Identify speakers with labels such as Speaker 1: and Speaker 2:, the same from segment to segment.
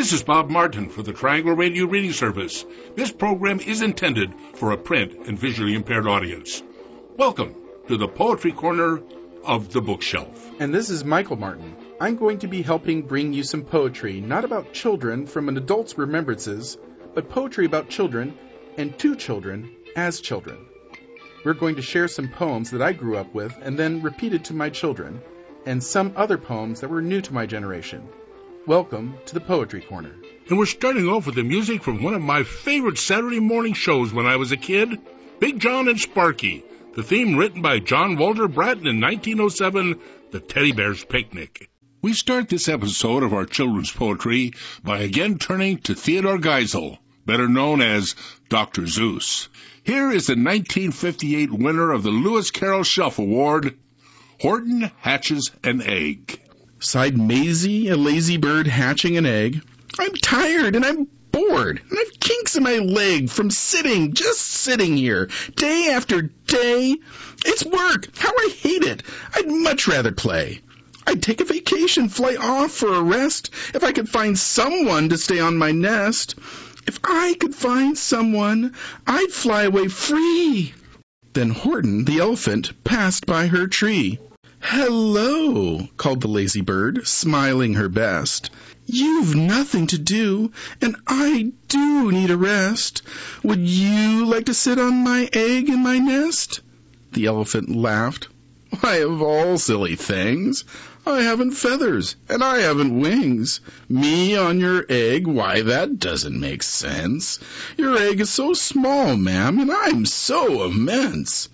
Speaker 1: This is Bob Martin for the Triangle Radio Reading Service. This program is intended for a print and visually impaired audience. Welcome to the Poetry Corner of the Bookshelf.
Speaker 2: And this is Michael Martin. I'm going to be helping bring you some poetry, not about children from an adult's remembrances, but poetry about children and to children as children. We're going to share some poems that I grew up with and then repeated to my children, and some other poems that were new to my generation. Welcome to the Poetry Corner.
Speaker 1: And we're starting off with the music from one of my favorite Saturday morning shows when I was a kid, Big John and Sparky, the theme written by John Walter Bratton in 1907, The Teddy Bear's Picnic. We start this episode of our children's poetry by again turning to Theodore Geisel, better known as Dr. Seuss. Here is the 1958 winner of the Lewis Carroll Shelf Award, Horton Hatches an Egg.
Speaker 3: Sighed Maisie, a lazy bird hatching an egg. I'm tired and I'm bored, and I've kinks in my leg from just sitting here, day after day. It's work. How I hate it. I'd much rather play. I'd take a vacation, fly off for a rest, if I could find someone to stay on my nest. If I could find someone, I'd fly away free. Then Horton, the elephant, passed by her tree. Hello, called the lazy bird, smiling her best. You've nothing to do, and I do need a rest. Would you like to sit on my egg in my nest? The elephant laughed. Why, of all silly things, I haven't feathers, and I haven't wings. Me on your egg, why, that doesn't make sense. Your egg is so small, ma'am, and I'm so immense.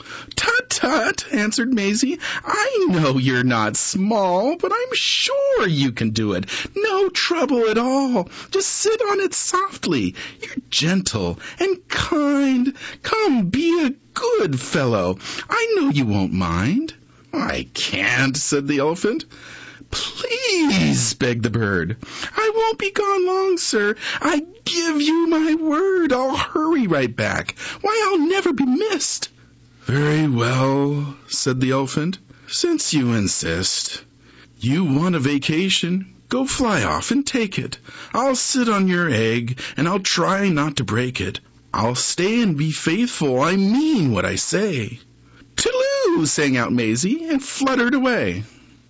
Speaker 3: Tut-tut, answered Maisie. I know you're not small, but I'm sure you can do it. No trouble at all. Just sit on it softly. You're gentle and kind. Come, be a good fellow. I know you won't mind. I can't, said the elephant. Please, begged the bird. I won't be gone long, sir. I give you my word. I'll hurry right back. Why, I'll never be missed. Very well, said the elephant, since you insist. You want a vacation? Go fly off and take it. I'll sit on your egg, and I'll try not to break it. I'll stay and be faithful. I mean what I say. Toodaloo, sang out Maisie, and fluttered away.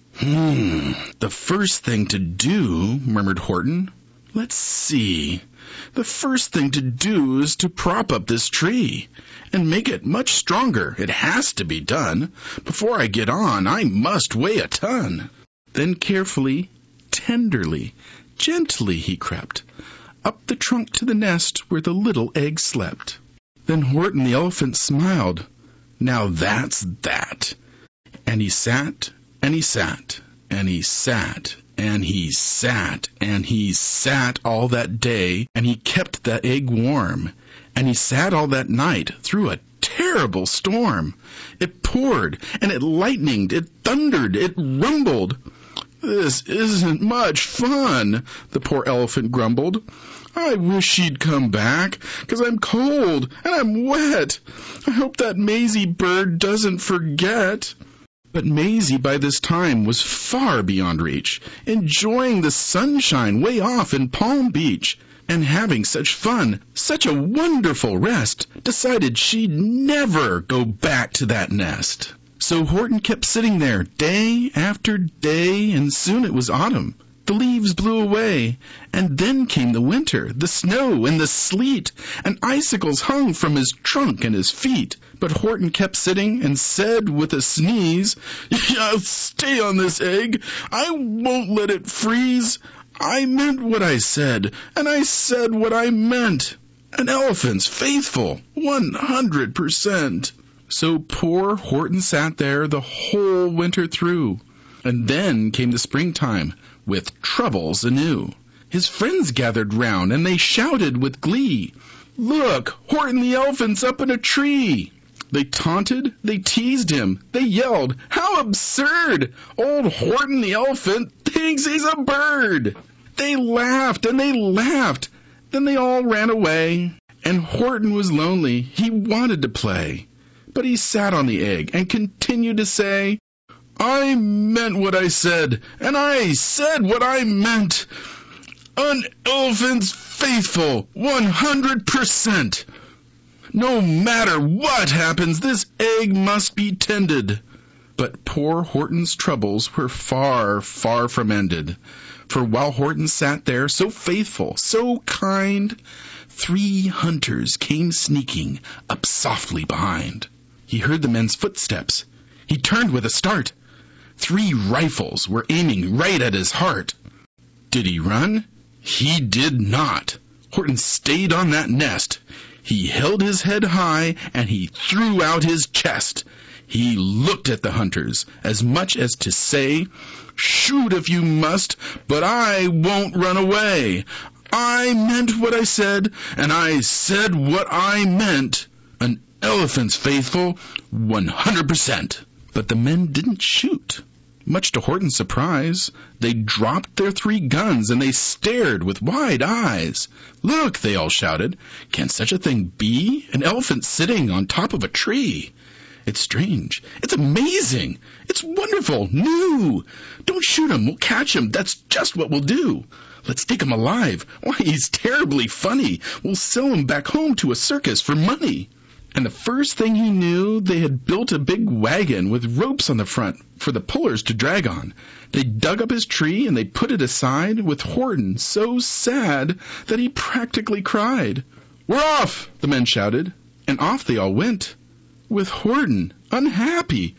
Speaker 3: The first thing to do, murmured Horton. Let's see. The first thing to do is to prop up this tree and make it much stronger. It has to be done. Before I get on, I must weigh a ton. Then carefully, tenderly, gently he crept up the trunk to the nest where the little egg slept. Then Horton the elephant smiled. Now that's that. And he sat, and he sat, and he sat, and he sat, and he sat all that day, and he kept that egg warm. And he sat all that night through a terrible storm. It poured, and it lightened, it thundered, it rumbled. This isn't much fun, the poor elephant grumbled. I wish she'd come back, 'cause I'm cold and I'm wet. I hope that Maisie bird doesn't forget. But Maisie by this time was far beyond reach, enjoying the sunshine way off in Palm Beach, and having such fun, such a wonderful rest, decided she'd never go back to that nest. So Horton kept sitting there day after day, and soon it was autumn. The leaves blew away, and then came the winter, the snow and the sleet, and icicles hung from his trunk and his feet. But Horton kept sitting and said with a sneeze, I'll stay on this egg. I won't let it freeze. I meant what I said, and I said what I meant. An elephant's faithful, 100%. So poor Horton sat there the whole winter through. And then came the springtime, with troubles anew. His friends gathered round, and they shouted with glee, Look, Horton the elephant's up in a tree. They taunted, they teased him, they yelled, How absurd! Old Horton the elephant thinks he's a bird. They laughed, and they laughed. Then they all ran away, and Horton was lonely. He wanted to play. But he sat on the egg and continued to say, I meant what I said, and I said what I meant. An elephant's faithful, 100%. No matter what happens, this egg must be tended. But poor Horton's troubles were far, far from ended. For while Horton sat there, so faithful, so kind, 3 hunters came sneaking up softly behind. He heard the men's footsteps. He turned with a start. 3 rifles were aiming right at his heart. Did he run? He did not. Horton stayed on that nest. He held his head high, and he threw out his chest. He looked at the hunters, as much as to say, "Shoot if you must, but I won't run away. I meant what I said, and I said what I meant. An elephant's faithful, 100%. But the men didn't shoot. Much to Horton's surprise, they dropped their 3 guns and they stared with wide eyes. "Look," they all shouted, "can such a thing be? An elephant sitting on top of a tree. It's strange. It's amazing. It's wonderful. New. Don't shoot him. We'll catch him. That's just what we'll do. Let's take him alive. Why, he's terribly funny. We'll sell him back home to a circus for money." And the first thing he knew, they had built a big wagon with ropes on the front for the pullers to drag on. They dug up his tree and they put it aside, with Horton so sad that he practically cried. "We're off!" the men shouted, and off they all went, with Horton unhappy,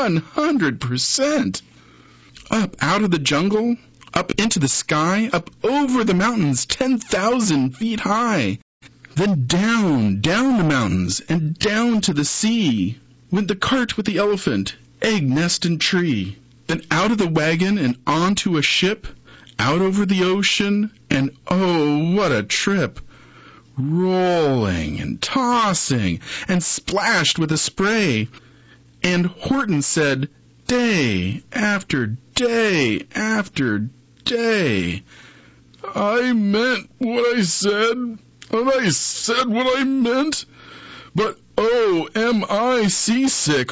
Speaker 3: 100%. Up out of the jungle, up into the sky, up over the mountains 10,000 feet high. Then down the mountains, and down to the sea, went the cart with the elephant, egg, nest, and tree. Then out of the wagon and onto a ship, out over the ocean, and oh, what a trip! Rolling and tossing, and splashed with the spray. And Horton said, day after day after day, "I meant what I said. And I said what I meant, but oh, am I seasick,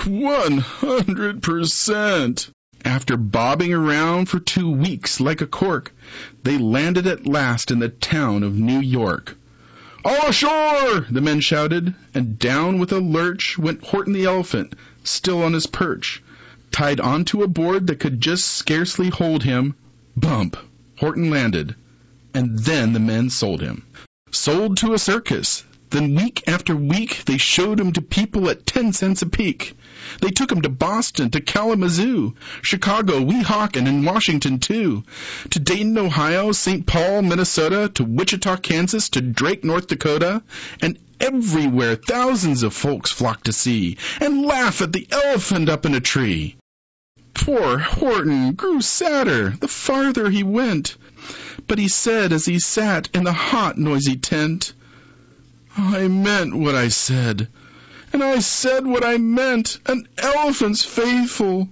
Speaker 3: 100%. After bobbing around for 2 weeks like a cork, they landed at last in the town of New York. "All ashore!" the men shouted, and down with a lurch went Horton the elephant, still on his perch, tied onto a board that could just scarcely hold him. Bump! Horton landed, and then the men sold him. Sold to a circus. Then week after week they showed him to people at 10 cents a peek. They took him to Boston, to Kalamazoo, Chicago, Weehawken, and Washington too, to Dayton, Ohio, St. Paul, Minnesota, to Wichita, Kansas, to Drake, North Dakota, and everywhere thousands of folks flocked to see and laugh at the elephant up in a tree. Poor Horton grew sadder the farther he went, but he said as he sat in the hot, noisy tent, "I meant what I said, and I said what I meant, an elephant's faithful,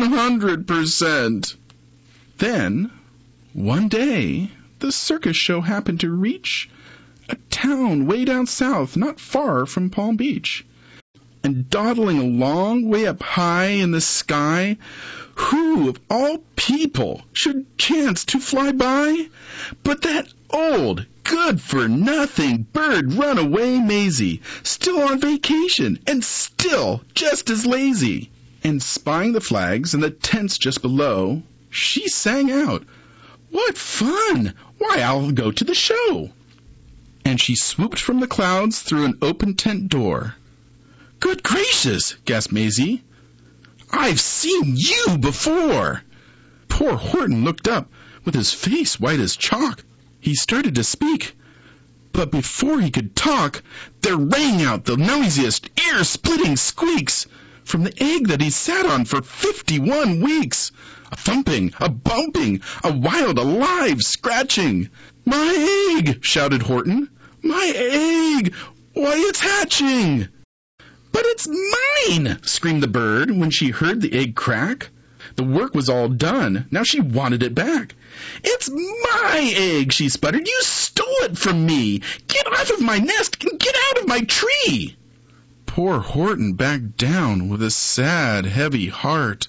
Speaker 3: 100%. Then, one day, the circus show happened to reach a town way down south, not far from Palm Beach. And dawdling along way up high in the sky, who of all people should chance to fly by but that old, good-for-nothing bird runaway Maisie, still on vacation and still just as lazy. And spying the flags and the tents just below, she sang out, "What fun! Why, I'll go to the show!" And she swooped from the clouds through an open tent door. "Good gracious!" gasped Maisie. "I've seen you before!" Poor Horton looked up, with his face white as chalk. He started to speak, but before he could talk, there rang out the noisiest, ear-splitting squeaks from the egg that he sat on for 51 weeks. A thumping, a bumping, a wild, alive scratching. "My egg!" shouted Horton. "My egg! Why, it's hatching!" "But it's mine!" screamed the bird when she heard the egg crack. The work was all done. Now she wanted it back. "It's my egg!" she sputtered. "You stole it from me! Get off of my nest and get out of my tree!" Poor Horton backed down with a sad, heavy heart.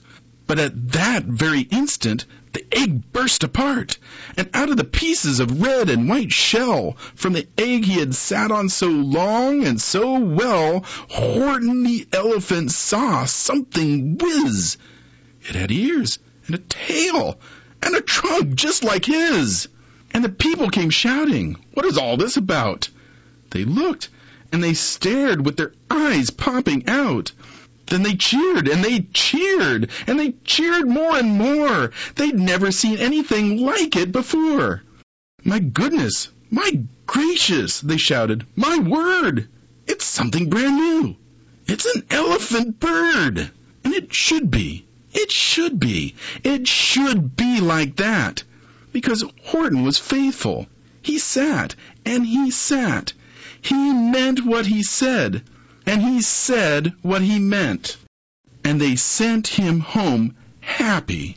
Speaker 3: But at that very instant, the egg burst apart, and out of the pieces of red and white shell from the egg he had sat on so long and so well, Horton the elephant saw something whiz. It had ears and a tail and a trunk just like his. And the people came shouting, "What is all this about?" They looked, and they stared with their eyes popping out. Then they cheered, and they cheered, and they cheered more and more. They'd never seen anything like it before. "My goodness, my gracious," they shouted. "My word, it's something brand new. It's an elephant bird. And it should be. It should be. It should be like that." Because Horton was faithful. He sat, and he sat. He meant what he said, and he said what he meant. And they sent him home happy,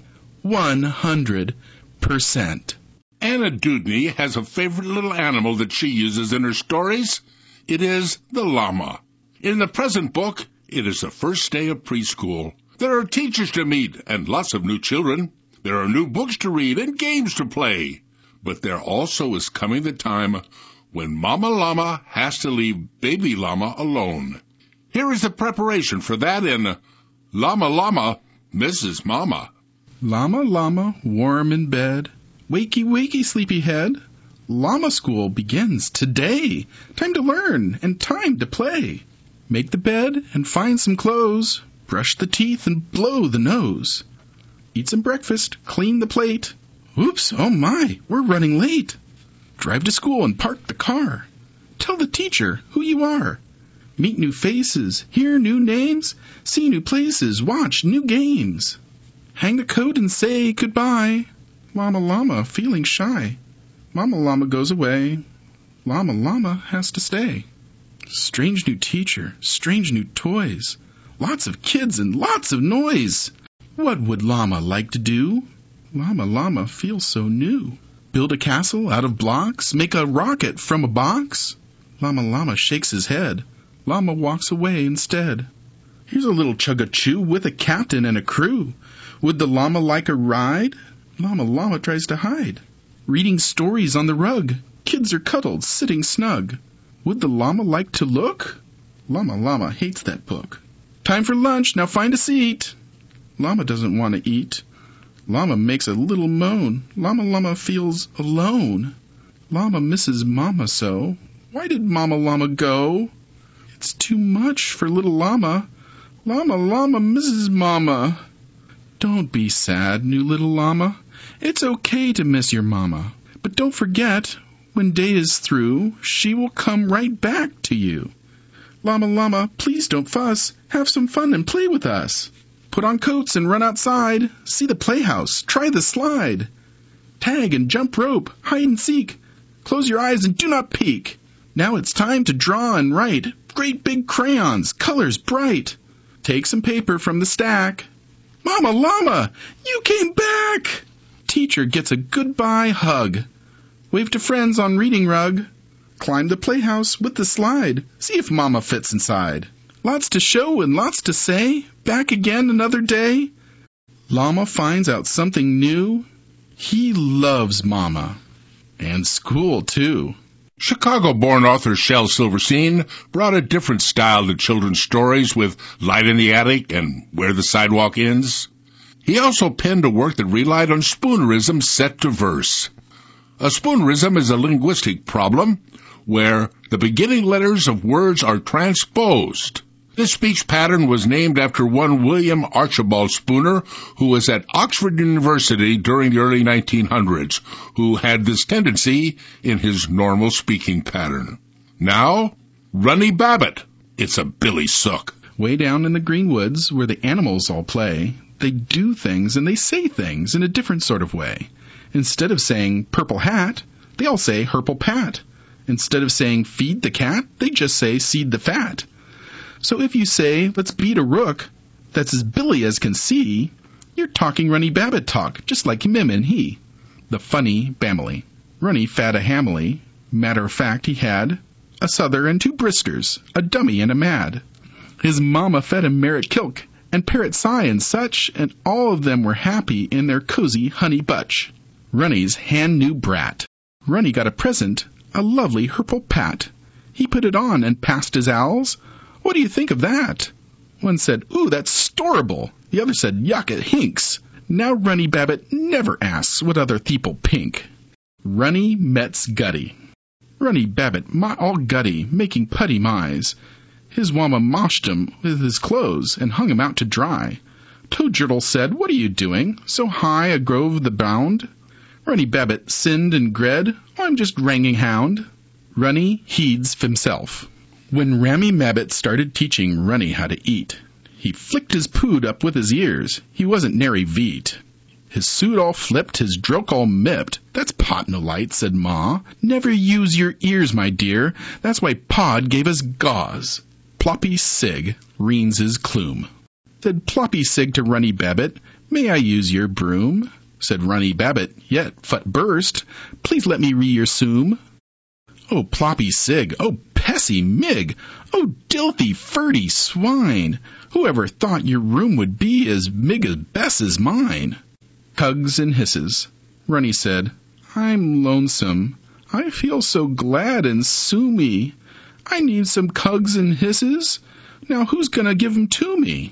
Speaker 3: 100%.
Speaker 1: Anna Dewdney has a favorite little animal that she uses in her stories. It is the llama. In the present book, it is the first day of preschool. There are teachers to meet and lots of new children. There are new books to read and games to play. But there also is coming the time when Mama Llama has to leave Baby Llama alone. Here is the preparation for that in Llama Llama, Mrs. Mama.
Speaker 3: Llama, llama, warm in bed. Wakey, wakey, sleepyhead. Llama school begins today. Time to learn and time to play. Make the bed and find some clothes. Brush the teeth and blow the nose. Eat some breakfast, clean the plate. Oops, oh my, we're running late. Drive to school and park the car. Tell the teacher who you are. Meet new faces, hear new names, see new places, watch new games. Hang the coat and say goodbye. Llama Llama feeling shy. Mama Llama goes away. Llama Llama has to stay. Strange new teacher, strange new toys. Lots of kids and lots of noise. What would Llama like to do? Llama Llama feels so new. Build a castle out of blocks, make a rocket from a box. Llama Llama shakes his head. Llama walks away instead. Here's a little chug-a-chew with a captain and a crew. Would the llama like a ride? Llama Llama tries to hide. Reading stories on the rug. Kids are cuddled, sitting snug. Would the llama like to look? Llama Llama hates that book. Time for lunch, now find a seat. Llama doesn't want to eat. Llama makes a little moan. Llama Llama feels alone. Llama misses Mama so. Why did Mama Llama go? It's too much for little llama. Llama Llama misses Mama. Don't be sad, new little llama. It's okay to miss your mama. But don't forget, when day is through, she will come right back to you. Llama Llama, please don't fuss. Have some fun and play with us. Put on coats and run outside. See the playhouse. Try the slide. Tag and jump rope. Hide and seek. Close your eyes and do not peek. Now it's time to draw and write. Great big crayons, colors bright. Take some paper from the stack. Mama Llama, you came back! Teacher gets a goodbye hug. Wave to friends on reading rug. Climb the playhouse with the slide. See if Mama fits inside. Lots to show and lots to say. Back again another day. Llama finds out something new. He loves Mama. And school, too.
Speaker 1: Chicago-born author Shel Silverstein brought a different style to children's stories with Light in the Attic and Where the Sidewalk Ends. He also penned a work that relied on spoonerism set to verse. A spoonerism is a linguistic problem where the beginning letters of words are transposed. This speech pattern was named after one William Archibald Spooner, who was at Oxford University during the early 1900s, who had this tendency in his normal speaking pattern. Now, Runny Babbitt. It's a Billy Sook.
Speaker 3: Way down in the green woods where the animals all play, they do things and they say things in a different sort of way. Instead of saying purple hat, they all say herple pat. Instead of saying feed the cat, they just say seed the fat. So if you say, let's beat a rook, that's as Billy as can see, you're talking Runny Babbitt talk, just like him and he. The funny Bamily. Runny fat a hamily. Matter of fact, he had a Souther and 2 briskers, a dummy and a mad. His mama fed him Merritt Kilk, and Parrot Cy and such, and all of them were happy in their cozy honey butch. Runny's hand-new brat. Runny got a present, a lovely purple pat. He put it on and passed his owls. What do you think of that? One said, "Ooh, that's storable." The other said, "Yuck, it hinks." Now Runny Babbit never asks what other theeple pink. Runny mets Gutty. Runny Babbit all gutty, making putty mize. His wamma moshed him with his clothes and hung him out to dry. Toadgertle said, "What are you doing, so high a grove the bound?" Runny Babbit sinned and gred, "I'm just wranging hound." Runny heeds himself. When Rammy Mabbit started teaching Runny how to eat, he flicked his pood up with his ears. He wasn't nary veet. His suit all flipped, his droke all mipped. "That's pot no light," said Ma. "Never use your ears, my dear. That's why Pod gave us gauze." Ploppy Sig reens his clume. Said Ploppy Sig to Runny Babbit, "May I use your broom?" Said Runny Babbit, "Yet, fut burst, please let me re your soom." "Oh, Ploppy Sig, oh, Pessy Mig, oh, dilthy, furty swine, whoever thought your room would be as big as Bess's mine?" Tugs and hisses. Runny said, "I'm lonesome. I feel so glad and soomy. I need some cugs and hisses. Now who's gonna give 'em to me?"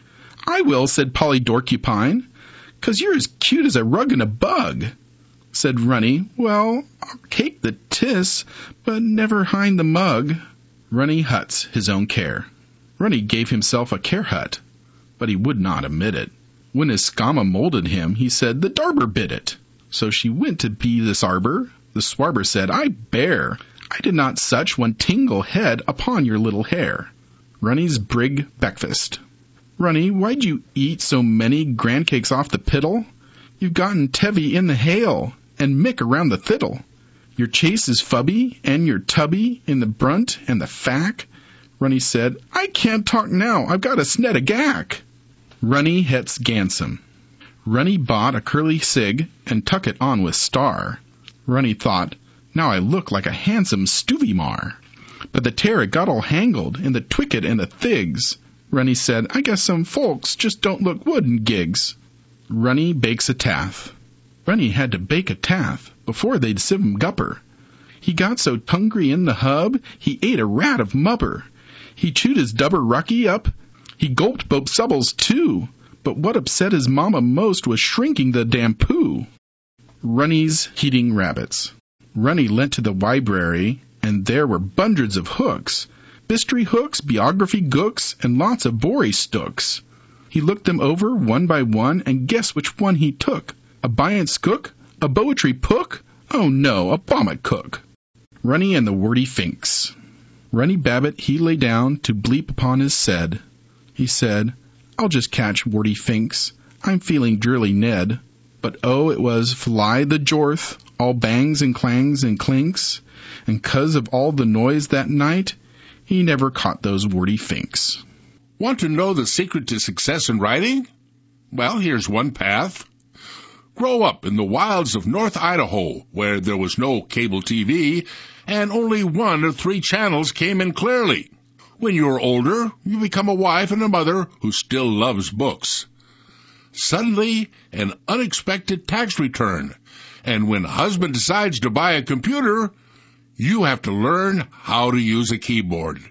Speaker 3: "I will," said Polly Dorcupine, "'cause you're as cute as a rug and a bug." Said Runny, "Well, I'll take the tiss, but never hind the mug." Runny huts his own care. Runny gave himself a care hut, but he would not admit it. When his scamma molded him, he said, "The darber bit it." So she went to be this arbor. The swarber said, "I bear. I did not such one tingle head upon your little hair." Runny's brig breakfast. "Runny, why'd you eat so many grand cakes off the piddle? You've gotten Tevy in the hail, and Mick around the thiddle. Your chase is fubby, and your tubby in the brunt and the fack." Runny said, "I can't talk now. I've got a snet a gack." Runny hets Gansome. Runny bought a curly cig and tuck it on with star. Runny thought, "Now I look like a handsome Stuvie-mar." But the tear got all hangled in the twicket and the thigs. Runny said, "I guess some folks just don't look wooden gigs." Runny bakes a taff. Runny had to bake a taff before they'd sieve him gupper. He got so hungry in the hub, he ate a rat of mubber. He chewed his dubber rucky up. He gulped both subbles too. But what upset his mama most was shrinking the damn poo. Runny's heating rabbits. Runny went to the library, and there were bundreds of hooks. Bistry hooks, biography gooks, and lots of bory stooks. He looked them over one by one, and guess which one he took. A Bryant Skook? A Poetry Pook? Oh no, a Vomit Cook. Runny and the Wordy Finks. Runny Babbit he lay down to bleep upon his said. He said, "I'll just catch Wordy Finks. I'm feeling drearily Ned." But oh, it was fly the jorth, all bangs and clangs and clinks, and 'cause of all the noise that night, he never caught those Wordy Finks.
Speaker 1: Want to know the secret to success in writing? Well, here's one path. Grow up in the wilds of North Idaho, where there was no cable TV, and only 1 of 3 channels came in clearly. When you're older, you become a wife and a mother who still loves books. Suddenly, an unexpected tax return, and when husband decides to buy a computer, you have to learn how to use a keyboard.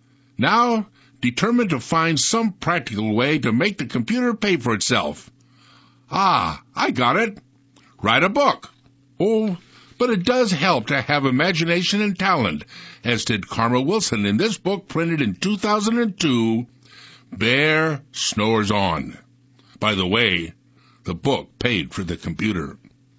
Speaker 1: Now, determined to find some practical way to make the computer pay for itself. Ah, I got it. Write a book. Oh, but it does help to have imagination and talent, as did Karma Wilson in this book printed in 2002, Bear Snores On. By the way, the book paid for the computer.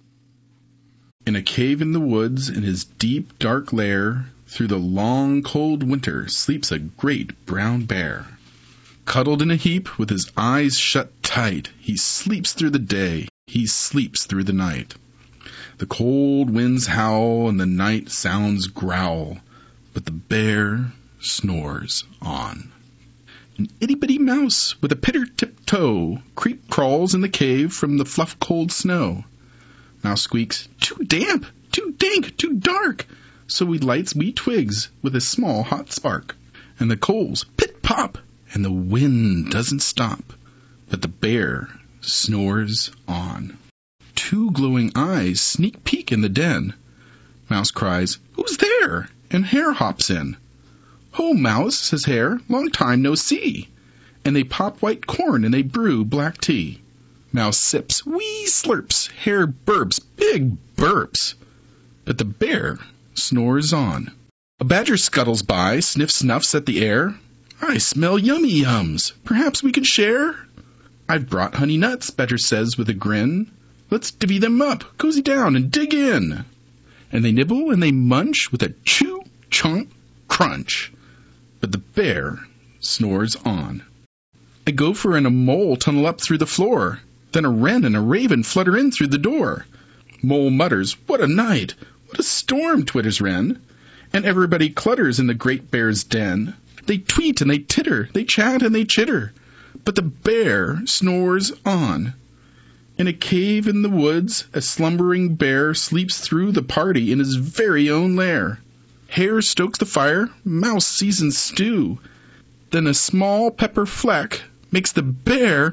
Speaker 3: In a cave in the woods, in his deep, dark lair, through the long, cold winter, sleeps a great brown bear. Cuddled in a heap, with his eyes shut tight, he sleeps through the day, he sleeps through the night. The cold winds howl, and the night sounds growl, but the bear snores on. An itty-bitty mouse with a pitter-tip-toe crawls in the cave from the fluff-cold snow. Mouse squeaks, "Too damp, too dank, too dark," so he lights wee twigs with a small hot spark. And the coals pit-pop, and the wind doesn't stop. but the bear snores on. Two glowing eyes sneak peek in the den. Mouse cries, "Who's there?" and Hare hops in. "Ho, Mouse," says Hare, "long time no see." And they pop white corn and they brew black tea. Mouse sips, wee slurps, Hare burps, big burps. But the bear snores on. A badger scuttles by, sniffs at the air. "I smell yummy yums. Perhaps we could share?" "I've brought honey nuts," Badger says with a grin. "Let's divvy them up, cozy down and dig in." And they nibble and they munch with a chew, chomp, crunch. But the bear snores on. A gopher and a mole tunnel up through the floor. Then a wren and a raven flutter in through the door. Mole mutters, "What a night! What a storm!" twitters wren. And everybody clutters in the great bear's den. They tweet and they titter, they chat and they chitter. But the bear snores on. In a cave in the woods, a slumbering bear sleeps through the party in his very own lair. Hare stokes the fire, Mouse seasons stew. Then a small pepper fleck makes the bear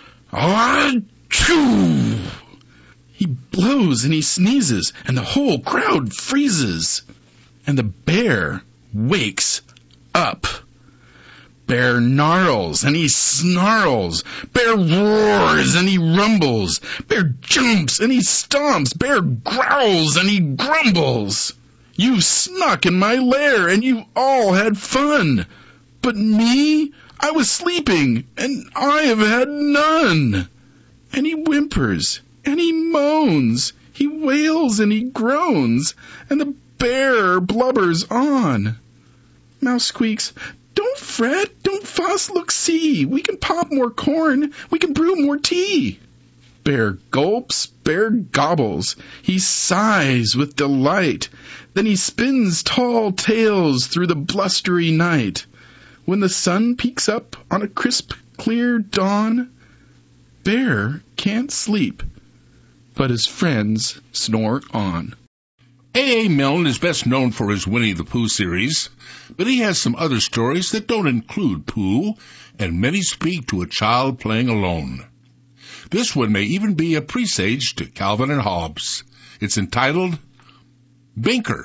Speaker 3: achoo! He blows and he sneezes, and the whole crowd freezes. And the bear wakes up. Bear gnarls and he snarls. Bear roars and he rumbles. Bear jumps and he stomps. Bear growls and he grumbles. You snuck in my lair and you all had fun. But me, I was sleeping and I have had none. And he whimpers and he moans. He wails and he groans. And the bear blubbers on. Mouse squeaks, "Don't fret, don't fuss, look, see. We can pop more corn, we can brew more tea." Bear gulps, bear gobbles. He sighs with delight. Then he spins tall tales through the blustery night. When the sun peeks up on a crisp, clear dawn, Bear can't sleep, but his friends snore on.
Speaker 1: A.A. Milne is best known for his Winnie the Pooh series, but he has some other stories that don't include Pooh, and many speak to a child playing alone. This one may even be a presage to Calvin and Hobbes. It's entitled Binker.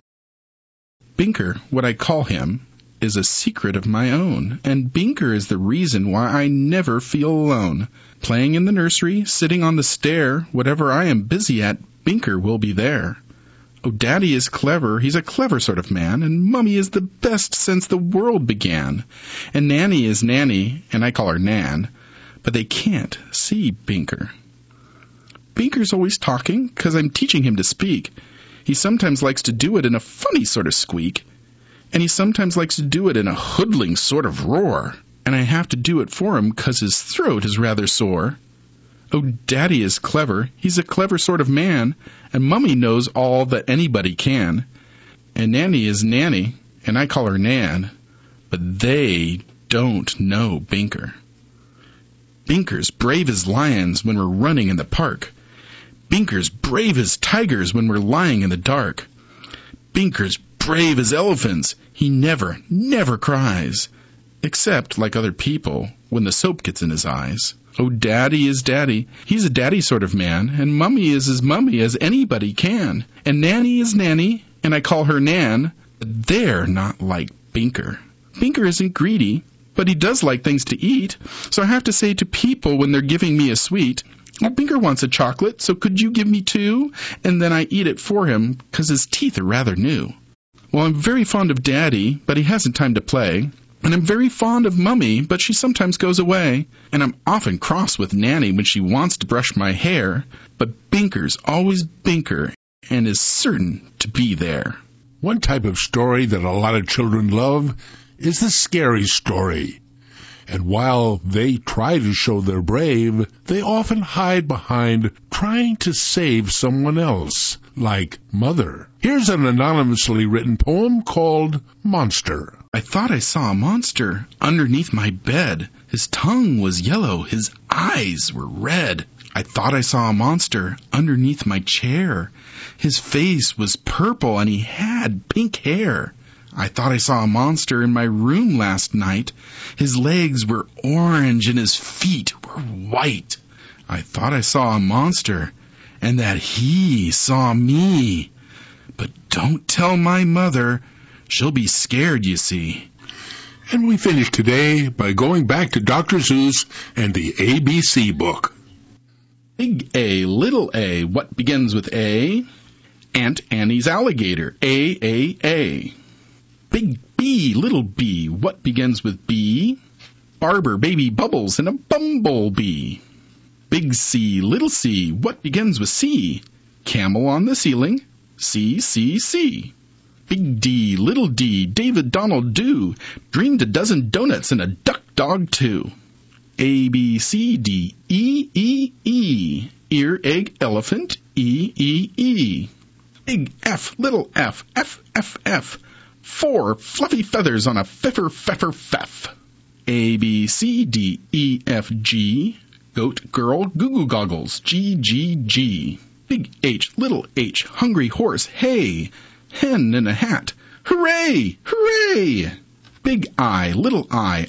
Speaker 3: Binker, what I call him, is a secret of my own, and Binker is the reason why I never feel alone. Playing in the nursery, sitting on the stair, whatever I am busy at, Binker will be there. Oh, Daddy is clever, he's a clever sort of man, and Mummy is the best since the world began. And Nanny is Nanny, and I call her Nan, but they can't see Binker. Binker's always talking, 'cause I'm teaching him to speak. He sometimes likes to do it in a funny sort of squeak, and he sometimes likes to do it in a hoodling sort of roar, and I have to do it for him 'cause his throat is rather sore. Oh, Daddy is clever, he's a clever sort of man, and Mummy knows all that anybody can. And Nanny is Nanny, and I call her Nan, but they don't know Binker. Binker's brave as lions when we're running in the park. Binker's brave as tigers when we're lying in the dark. Binker's brave as elephants, he never, never cries, except, like other people, when the soap gets in his eyes. Oh, Daddy is Daddy, he's a daddy sort of man, and Mummy is as Mummy as anybody can, and Nanny is Nanny, and I call her Nan, but they're not like Binker. Binker isn't greedy, but he does like things to eat, so I have to say to people when they're giving me a sweet, "Oh, Binker wants a chocolate, so could you give me 2? And then I eat it for him, 'cause his teeth are rather new. Well, I'm very fond of Daddy, but he hasn't time to play. And I'm very fond of Mummy, but she sometimes goes away. And I'm often cross with Nanny when she wants to brush my hair. But Binker's always Binker, and is certain to be there."
Speaker 1: One type of story that a lot of children love is the scary story. And while they try to show they're brave, they often hide behind trying to save someone else, like Mother. Here's an anonymously written poem called Monster.
Speaker 3: I thought I saw a monster underneath my bed. His tongue was yellow, his eyes were red. I thought I saw a monster underneath my chair. His face was purple and he had pink hair. I thought I saw a monster in my room last night. His legs were orange and his feet were white. I thought I saw a monster and that he saw me. But don't tell my mother. She'll be scared, you see.
Speaker 1: And we finish today by going back to Dr. Seuss and the ABC book.
Speaker 3: Big A, little a, what begins with A? Aunt Annie's alligator, A. Big B, little b, what begins with B? Barber, baby bubbles, and a bumblebee. Big C, little c, what begins with C? Camel on the ceiling, C. Big D, little d, David Donald do, dreamed a dozen donuts and a duck dog too. A, B, C, D, E, ear, egg, elephant, E. Big F, little f, F. 4 fluffy feathers on a feff. A, B, C, D, E, F, G, goat, girl, goo goggles, G. Big H, little h, hungry horse, hey, hen in a hat, hooray! Big I, little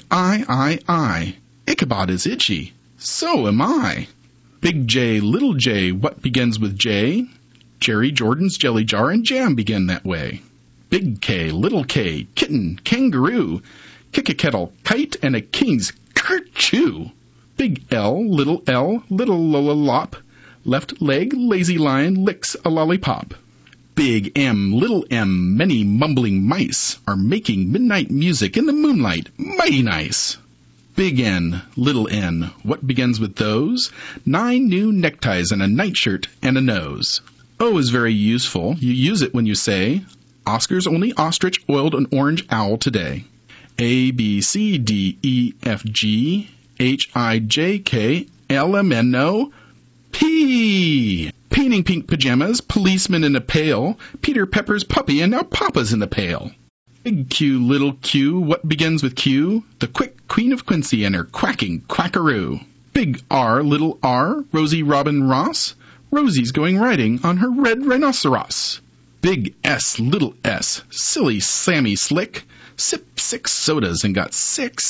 Speaker 3: I. Ichabod is itchy, so am I. Big J, little j, what begins with J? Jerry Jordan's jelly jar and jam begin that way. Big K, little k, kitten, kangaroo, kick a kettle, kite, and a king's kerchoo. Big L, little lollipop, left leg, lazy lion, licks a lollipop. Big M, little m, many mumbling mice are making midnight music in the moonlight, mighty nice. Big N, little n, what begins with those? 9 new neckties and a nightshirt and a nose. O is very useful. You use it when you say, Oscar's only ostrich oiled an orange owl today. A, B, C, D, E, F, G, H, I, J, K, L, M, N, O, P. Painting pink pajamas, policeman in a pail, Peter Pepper's puppy, and now Papa's in the pail. Big Q, little q, what begins with Q? The quick Queen of Quincy and her quacking quackaroo. Big R, little r, Rosie Robin Ross, Rosie's going riding on her red rhinoceros. Big S, little s, silly Sammy Slick, sipped 6 sodas and got sick.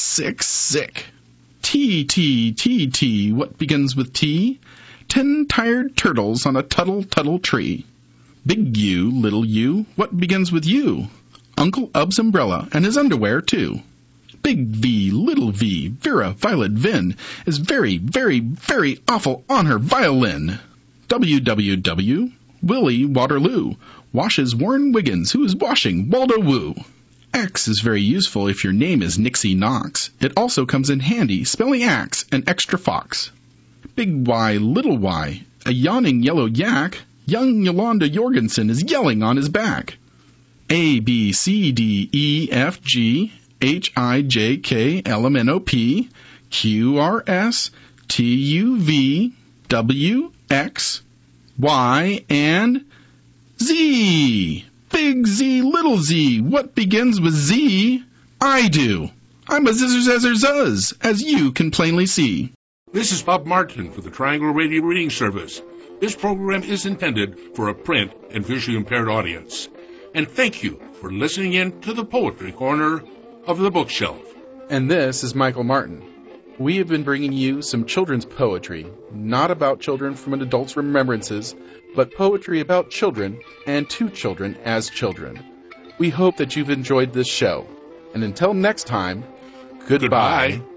Speaker 3: T, what begins with T? 10 tired turtles on a tuttle tree. Big U, little u, what begins with U? Uncle Ub's umbrella and his underwear too. Big V, little v, Vera Violet Vin is very, very, very awful on her violin. WWW, Willie Waterloo, washes Warren Wiggins, who is washing Waldo Woo. X is very useful if your name is Nixie Knox. It also comes in handy spelling axe and extra fox. Big Y, little y, a yawning yellow yak, young Yolanda Jorgensen is yelling on his back. A, B, C, D, E, F, G, H, I, J, K, L, M, N, O, P, Q, R, S, T, U, V, W, X, Y, and Z. Big Z, little z, what begins with Z? I do. I'm a zizzer-zazzer-zuzz, as you can plainly see.
Speaker 1: This is Bob Martin for the Triangle Radio Reading Service. This program is intended for a print and visually impaired audience. And thank you for listening in to the Poetry Corner of the Bookshelf.
Speaker 2: And this is Michael Martin. We have been bringing you some children's poetry, not about children from an adult's remembrances, but poetry about children and to children as children. We hope that you've enjoyed this show. And until next time, goodbye.